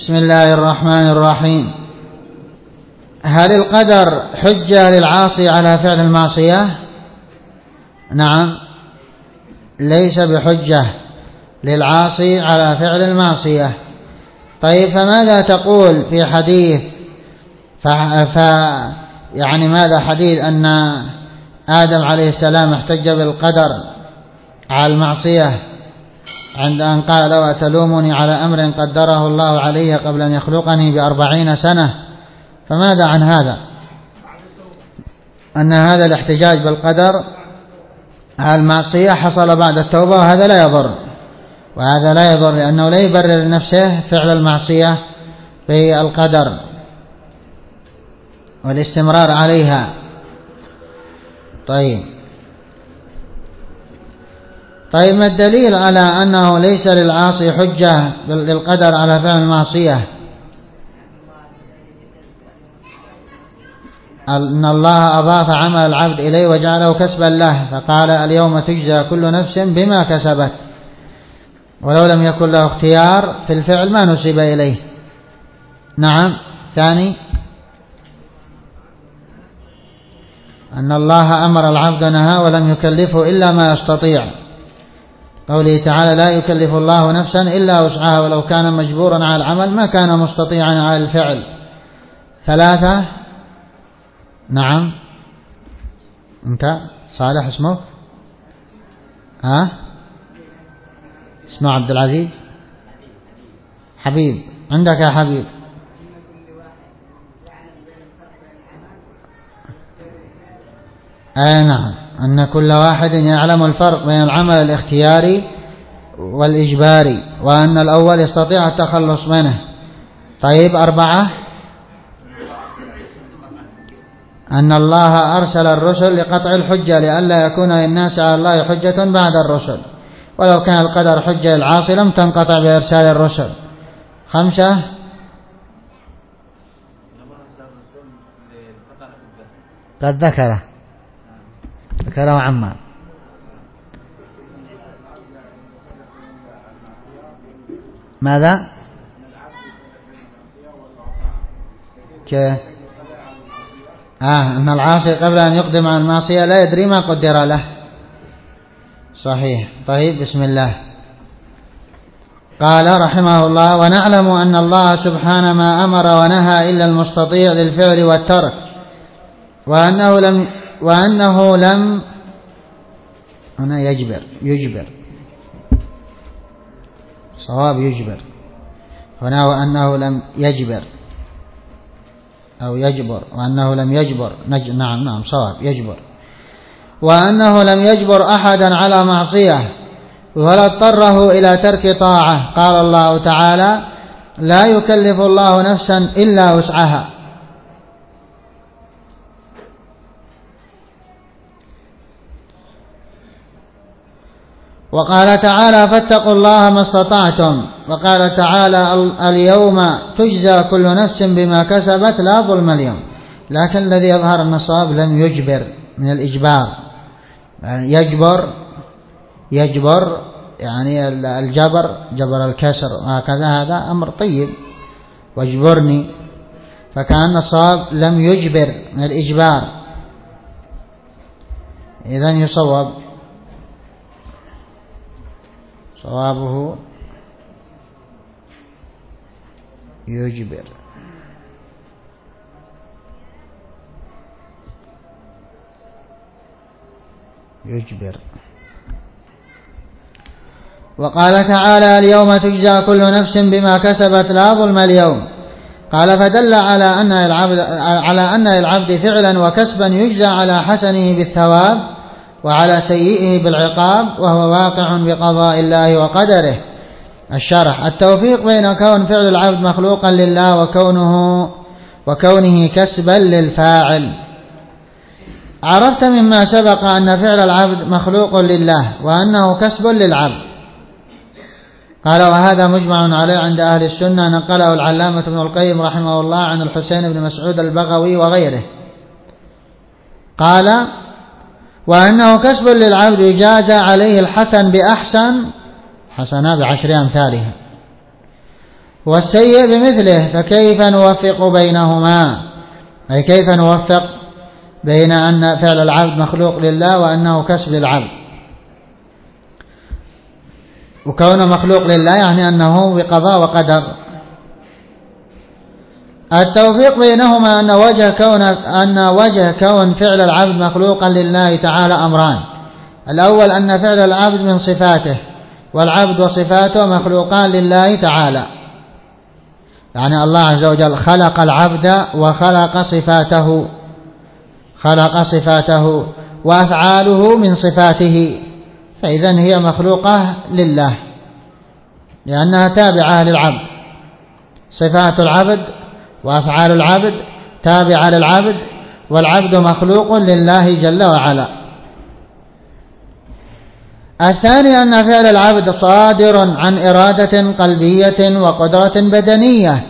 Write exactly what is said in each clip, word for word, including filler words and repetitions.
بسم الله الرحمن الرحيم. هل القدر حجة للعاصي على فعل المعصية؟ نعم، ليس بحجة للعاصي على فعل المعصية. طيب، فماذا تقول في حديث ف... ف... يعني ماذا حديث أن آدم عليه السلام احتج بالقدر على المعصية عند أن قال: وتلومني على أمر قدره الله علي قبل أن يخلقني بأربعين سنة؟ فماذا عن هذا؟ أن هذا الاحتجاج بالقدر على المعصية حصل بعد التوبة، وهذا لا يضر، وهذا لا يضر لأنه لا يبرر لنفسه فعل المعصية بالقدر والاستمرار عليها. طيب طيب ما الدليل على أنه ليس للعاصي حجة للقدر على فعل المعصية؟ أن الله أضاف عمل العبد إليه وجعله كسبا له، فقال: اليوم تجزى كل نفس بما كسبت، ولو لم يكن له اختيار في الفعل ما نسب إليه. نعم. ثاني، أن الله أمر العبد نهى ولم يكلفه إلا ما يستطيع، قوله تعالى: لا يكلف الله نفسا إلا وسعها ولو كان مجبورا على العمل ما كان مستطيعا على الفعل. ثلاثة. نعم. أنت صالح اسمه؟ ها؟ اسمه عبد العزيز؟ حبيب. عندك يا حبيب؟ آه نعم، أن كل واحد يعلم الفرق بين العمل الاختياري والإجباري، وأن الأول يستطيع التخلص منه. طيب. أربعة، أن الله أرسل الرسل لقطع الحجة لئلا يكون للناس على الله حجة بعد الرسل، ولو كان القدر حجة للعاصي لم تنقطع بإرسال الرسل. خمسة، قد ذكره ذكره عمار. ماذا؟ كيف؟ آه أن العاصي قبل أن يقدم على المعصية لا يدري ما قدر له. صحيح. طيب. بسم الله. قال رحمه الله: ونعلم أن الله سبحانه ما أمر ونهى إلا المستطيع للفعل والترك، وأنه لم وأنه لم هنا يجبر يجبر صواب يجبر هنا، وأنه لم يجبر أو يجبر، وأنه لم يجبر نج... نعم نعم صواب يجبر، وأنه لم يجبر أحدا على معصية ولا اضطره إلى ترك طاعة. قال الله تعالى: لا يكلف الله نفسا إلا وسعها. وقال تعالى: فاتقوا الله ما استطعتم. وقال تعالى: اليوم تجزى كل نفس بما كسبت لا ظلم اليوم. لكن الذي يظهر أن الصواب لم يجبر من الإجبار. يجبر يجبر يعني الجبر، جبر الكسر وهكذا، هذا أمر طيب، واجبرني، فكان الصواب لم يجبر من الإجبار. إذن يصوب صوابه يجبر. يجبر. وقال تعالى: اليوم تجزى كل نفس بما كسبت لا ظلم اليوم. قال: فدل على أن العبد على أن العبد فعلا وكسبا يجزى على حسنه بالثواب وعلى سيئه بالعقاب، وهو واقع بقضاء الله وقدره. الشرح: التوفيق بين كون فعل العبد مخلوقا لله وكونه وكونه كسبا للفاعل. عرفت مما سبق أن فعل العبد مخلوق لله وأنه كسب للعبد. قال: وهذا مجمع عليه عند أهل السنة، نقله العلامة ابن القيم رحمه الله عن الحسين بن مسعود البغوي وغيره. قال: وأنه كسب للعبد يجازى عليه الحسن بأحسن حسنة بعشر أمثالها. والسيء بمثله، فكيف نوفق بينهما؟ أي كيف نوفق بين أن فعل العبد مخلوق لله وأنه كسب للعبد؟ وكونه مخلوق لله يعني أنه بقضاء وقدر. التوفيق بينهما أن وجه كون أن وجه كون فعل العبد مخلوقا لله تعالى أمران: الأول أن فعل العبد من صفاته، والعبد وصفاته مخلوقان لله تعالى، يعني الله عز وجل خلق العبد وخلق صفاته، خلق صفاته وأفعاله من صفاته، فإذن هي مخلوقة لله لأنها تابعة للعبد، صفات العبد وأفعال العبد تابعة للعبد، والعبد مخلوق لله جل وعلا. الثاني أن فعل العبد صادر عن إرادة قلبية وقدرة بدنية،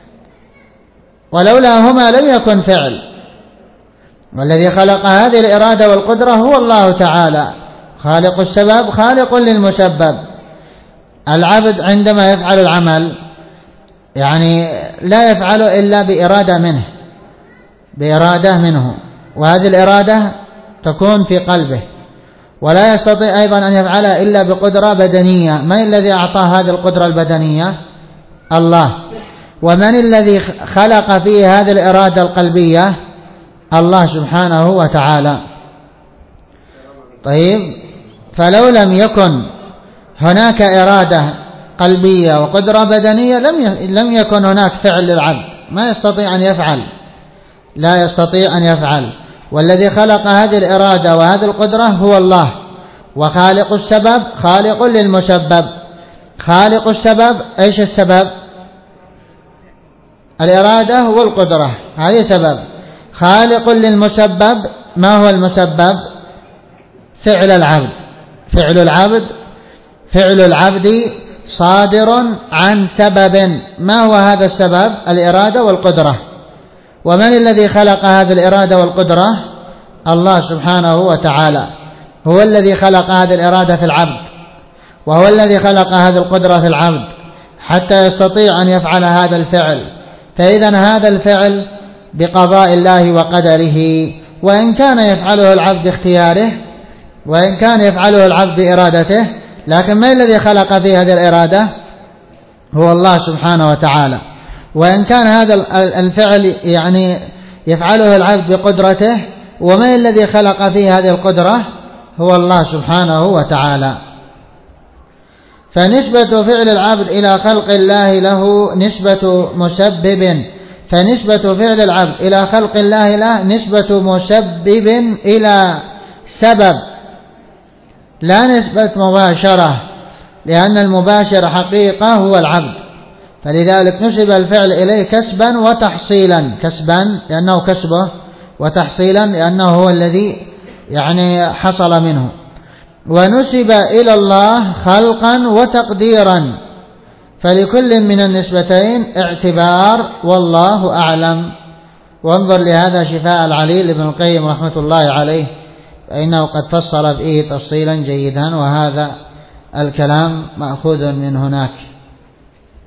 ولولاهما لم يكن فعل، والذي خلق هذه الإرادة والقدرة هو الله تعالى، خالق السبب خالق للمسبب. العبد عندما يفعل العمل يعني لا يفعل إلا بإرادة منه، بإرادة منه، وهذه الإرادة تكون في قلبه، ولا يستطيع أيضا أن يفعلها إلا بقدرة بدنية. من الذي أعطاه هذه القدرة البدنية؟ الله. ومن الذي خلق فيه هذه الإرادة القلبية؟ الله سبحانه وتعالى. طيب، فلو لم يكن هناك إرادة قلبية وقدرة بدنية لم لم يكن هناك فعل للعبد، ما يستطيع أن يفعل، لا يستطيع أن يفعل. والذي خلق هذه الإرادة وهذه القدرة هو الله، وخالق السبب خالق للمسبب. خالق السبب، ايش السبب؟ الإرادة والقدرة، هذه سبب. خالق للمسبب، ما هو المسبب؟ فعل العبد. فعل العبد فعل العبد صادر عن سبب، ما هو هذا السبب؟ الإرادة والقدرة. ومن الذي خلق هذه الإرادة والقدرة؟ الله سبحانه وتعالى، هو الذي خلق هذه الإرادة في العبد، وهو الذي خلق هذه القدرة في العبد حتى يستطيع أن يفعل هذا الفعل. فإذا هذا الفعل بقضاء الله وقدره، وإن كان يفعله العبد باختياره، وإن كان يفعله العبد بإرادته، لكن ما الذي خلق فيه هذه الإرادة؟ هو الله سبحانه وتعالى. وإن كان هذا الفعل يعني يفعله العبد بقدرته، وما الذي خلق فيه هذه القدرة؟ هو الله سبحانه وتعالى. فنسبة فعل العبد إلى خلق الله له نسبة مسبب، فنسبة فعل العبد إلى خلق الله له نسبة مسبب إلى سبب، لا نسبة مباشرة، لأن المباشر حقيقة هو العبد، فلذلك نسب الفعل إليه كسبا وتحصيلا، كسبا لأنه كسبه، وتحصيلا لأنه هو الذي يعني حصل منه. ونسب إلى الله خلقا وتقديرا، فلكل من النسبتين اعتبار، والله أعلم. وانظر لهذا شفاء العليل ابن القيم رحمة الله عليه، فإنه قد فصل فيه تفصيلا جيدا، وهذا الكلام مأخوذ من هناك.